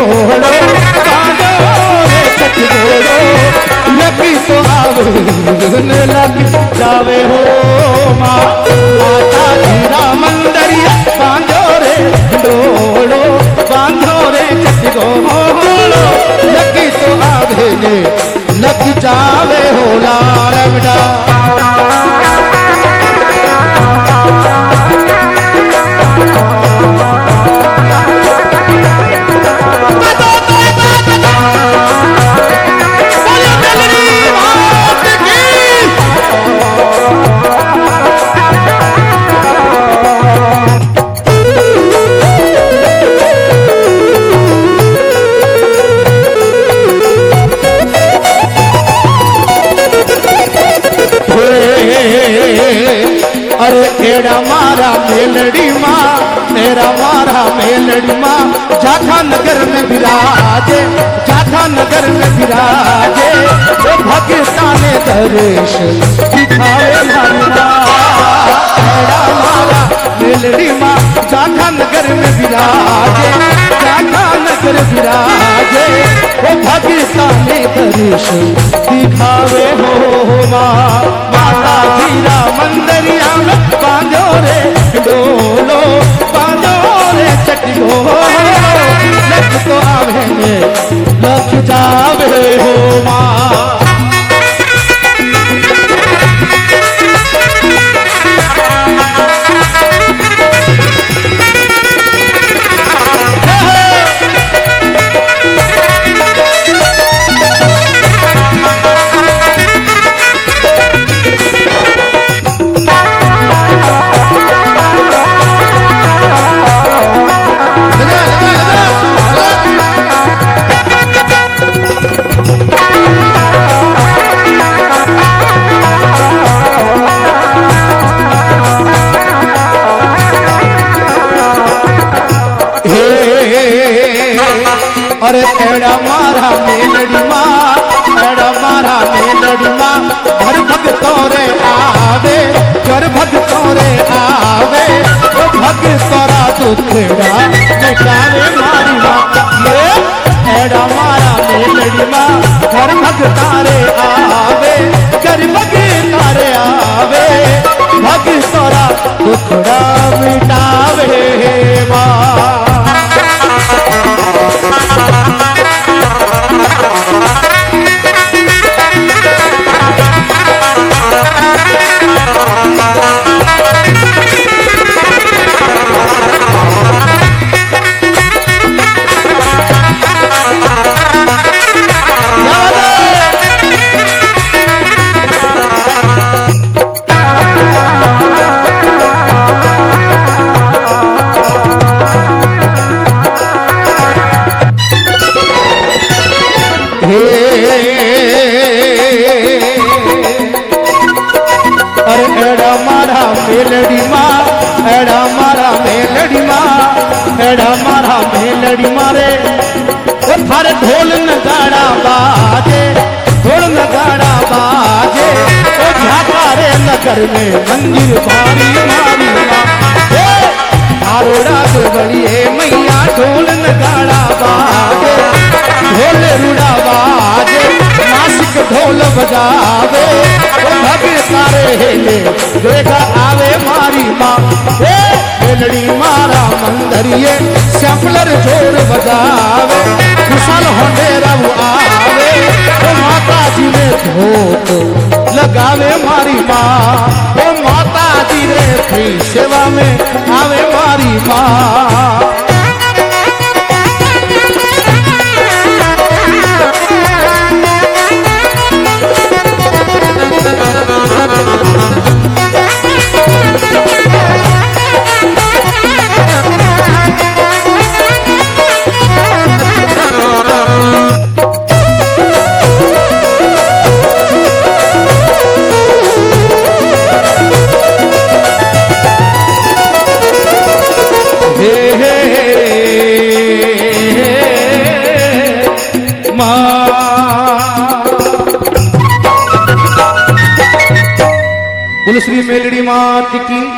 ढोलो बांधो रे चट ढोलो लगी तो आवे लग जावे हो माँ माता जीरा मंदरिया बांधो रे ढोलो बांधो रे चट ढोलो लगी तो आवे लग जावे हो लाल बेटा अरे एड़ा मारा मेलड़ी माँ तेरा मारा मेलड़ी माँ जाखा नगर में विराजे जाखा नगर में विराजे वो भगतान दर्श दिखावे मारा एड़ा मारा मेलड़ी माँ जाखा नगर में विराजे जाखा नगर विराजे वो भगतान दर्श दिखावे हो माँ माता जीरा मंदरिया में बांधो रे डोलो बांधो रे चटियो लग तो आवे लग जावे हो माँ अरे एड़ा मारा मेलड़ी माँ एड़ा मारा मेलड़ी माँ घर भगतों रे आवे घर भगतों रे आवे वो भगतोरा दुखड़ा मिटावे मारी माँ ये एड़ा मारा मेलड़ी माँ घर भगता रे आवे घर भगता रे आवे भगतोरा दुखड़ा मिटावे माँ मेलड़ी माँ एड़ा मारा मेलड़ी माँ एड़ा मारा मेलड़ी मारे वो थारे ढोल नगाड़ा बाजे ढोल नगाड़ा बाजे वो झाकारे नगर में मंदिर भारी मारी आरोड़ा बड़िए मैया ढोल नगाड़ा बाजे ढोल रुड़ा बाजे नासिक ढोल बजावे सारे हेले देखा आवे मारी माँ मेलड़ी मारा मंदरिये सैंपलर जोर बजावे खुशल होंडे रव आवे वो माता जी ने धोत लगावे मारी माँ वो माता जी ने फ्री सेवा में आवे मारी माँ बोलो श्री मेलड़ी मात की।